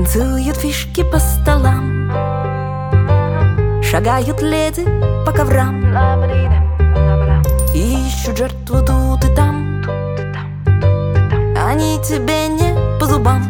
Танцуют фишки по столам, шагают леди по коврам, ищут жертву тут и там. Они тебе не по зубам.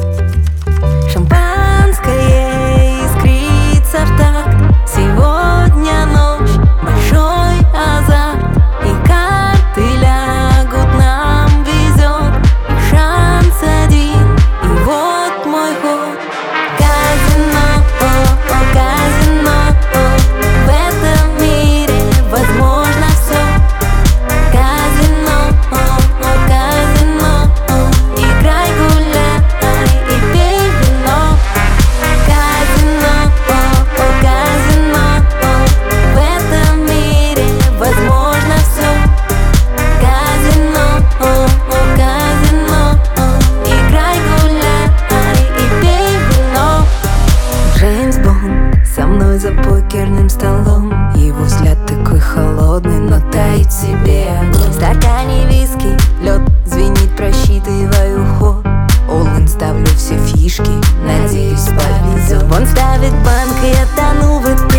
Шампанское искрится в такт. Сегодня ночь, большой азарт, и карты лягут, нам везет. И шанс один, и вот мой ход. Казино, казино, в этом мире возможно все. Казино, казино, играй, гуляй и пей вино. Казино, казино, в этом мире возможно все. Казино, казино, играй, гуляй и пей вино. Джеймс Бонд со мной за покерным столом. Его взгляд такой холодный, но таит в себе огонь. В стакане виски, лед звенит, просчитываю ход. All-in, ставлю все фишки, надеюсь, повезет. Он ставит банк, и я тону в этом.